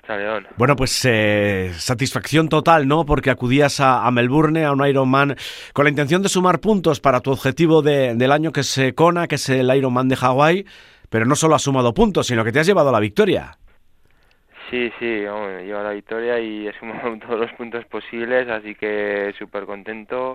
Racha León. Bueno, pues satisfacción total, ¿no? Porque acudías a Melbourne, a un Ironman, con la intención de sumar puntos para tu objetivo del año, que es Kona, que es el Ironman de Hawái, pero no solo has sumado puntos, sino que te has llevado la victoria. Sí, me llevo la victoria y he sumado todos los puntos posibles, así que súper contento,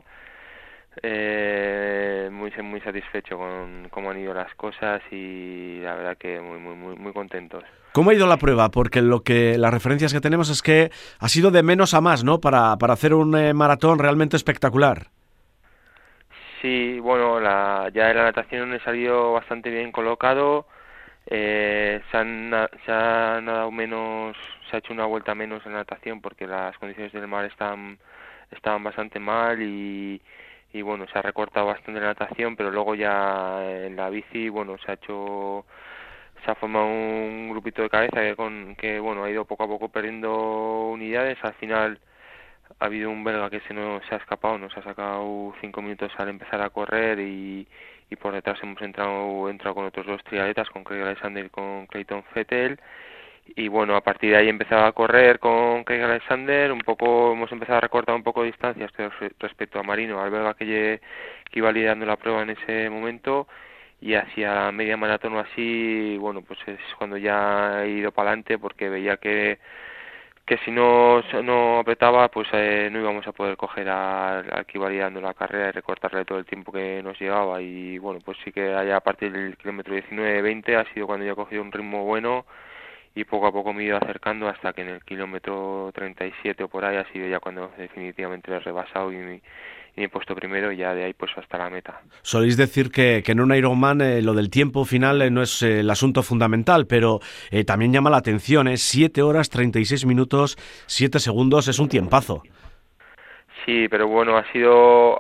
muy satisfecho con cómo han ido las cosas y la verdad que muy contentos. ¿Cómo ha ido la prueba? Porque las referencias que tenemos es que ha sido de menos a más, ¿no? Para hacer un maratón realmente espectacular. Sí, bueno, ya en la natación he salido bastante bien colocado. Se ha nadado menos, se ha hecho una vuelta menos en natación porque las condiciones del mar estaban bastante mal y bueno, se ha recortado bastante la natación, pero luego ya en la bici, bueno, se ha formado un grupito de cabeza que bueno, ha ido poco a poco perdiendo unidades. Al final ha habido un belga que se ha escapado, nos ha sacado 5 minutos al empezar a correr y por detrás hemos entrado con otros dos triatletas, con Craig Alexander y con Clayton Fettel. Y bueno, a partir de ahí empezaba a correr con Craig Alexander, hemos empezado a recortar un poco de distancias respecto a Marino, al belga que iba liderando la prueba en ese momento, y hacia la media maratón o así, bueno, pues es cuando ya he ido para adelante porque veía que si no apretaba, pues no íbamos a poder coger al que iba liderando la carrera y recortarle todo el tiempo que nos llevaba. Y bueno, pues sí que allá a partir del kilómetro 19-20 ha sido cuando yo he cogido un ritmo bueno y poco a poco me he ido acercando hasta que en el kilómetro 37 o por ahí ha sido ya cuando definitivamente lo he rebasado y me he puesto primero, y ya de ahí pues hasta la meta. Soléis decir que en un Ironman lo del tiempo final no es el asunto fundamental, pero también llama la atención, 7 horas 36 minutos 7 segundos, es un tiempazo. Sí, pero bueno, ha salido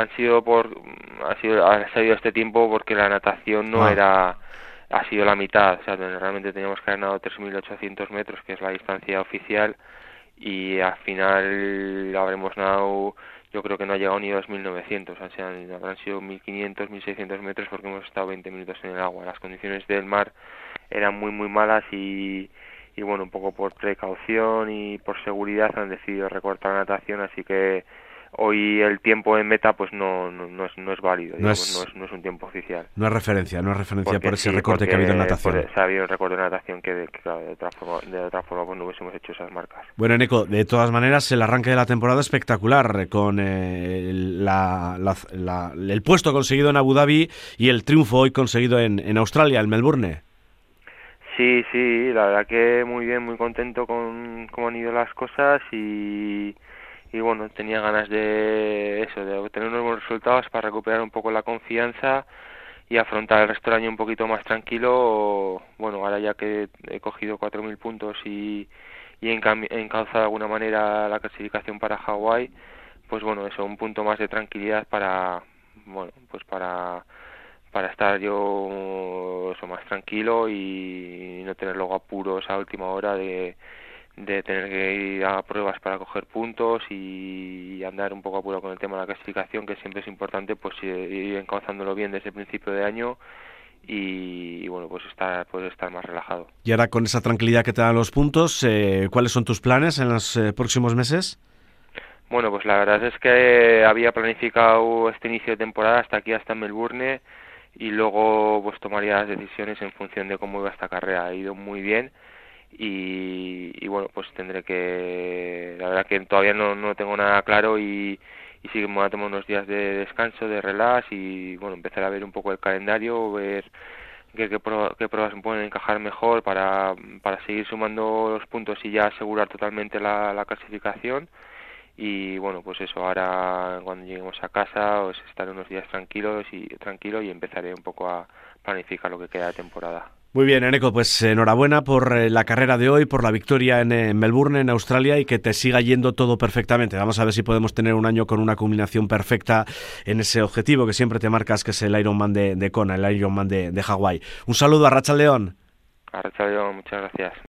este tiempo porque la natación ha sido la mitad, o sea, realmente teníamos que haber nadado 3.800 metros, que es la distancia oficial, y al final habremos nadado, yo creo que no ha llegado ni a 2.900, o sea, habrán sido 1.500, 1.600 metros porque hemos estado 20 minutos en el agua. Las condiciones del mar eran muy malas y bueno, un poco por precaución y por seguridad han decidido recortar la natación, así que hoy el tiempo en meta pues no es válido, no es un tiempo oficial. No es referencia Porque por ese recorte que ha habido en natación. Ha habido un recorte de natación que claro, de otra forma pues no hubiésemos hecho esas marcas. Bueno, Eneko, de todas maneras el arranque de la temporada espectacular con el puesto conseguido en Abu Dhabi y el triunfo hoy conseguido en Australia, en Melbourne. Sí, la verdad que muy bien, muy contento con cómo han ido las cosas y bueno, tenía ganas de obtener unos buenos resultados para recuperar un poco la confianza y afrontar el resto del año un poquito más tranquilo. Bueno, ahora ya que he cogido 4.000 puntos y he encauzado de alguna manera la clasificación para Hawái, pues bueno, eso, un punto más de tranquilidad para estar yo más tranquilo y no tener luego apuros a última hora de tener que ir a pruebas para coger puntos y andar un poco apurado con el tema de la clasificación, que siempre es importante pues ir encauzándolo bien desde el principio de año y bueno, pues poder estar más relajado. Y ahora, con esa tranquilidad que te dan los puntos, ¿cuáles son tus planes en los próximos meses? Bueno, pues la verdad es que había planificado este inicio de temporada hasta Melbourne y luego pues tomaría las decisiones en función de cómo iba esta carrera. Ha ido muy bien y bueno, pues tendré que, la verdad que todavía no tengo nada claro y sí que me voy a tomar unos días de descanso, de relax y bueno, empezar a ver un poco el calendario, ver qué pruebas me pueden encajar mejor para seguir sumando los puntos y ya asegurar totalmente la clasificación. Y bueno, pues eso, ahora cuando lleguemos a casa pues estaré unos días tranquilo y empezaré un poco a planificar lo que queda de temporada. Muy bien, Eneko, pues enhorabuena por la carrera de hoy, por la victoria en Melbourne, en Australia, y que te siga yendo todo perfectamente. Vamos a ver si podemos tener un año con una culminación perfecta en ese objetivo que siempre te marcas, que es el Ironman de Kona, el Ironman de Hawái. Un saludo a Racha León. A Racha León, muchas gracias.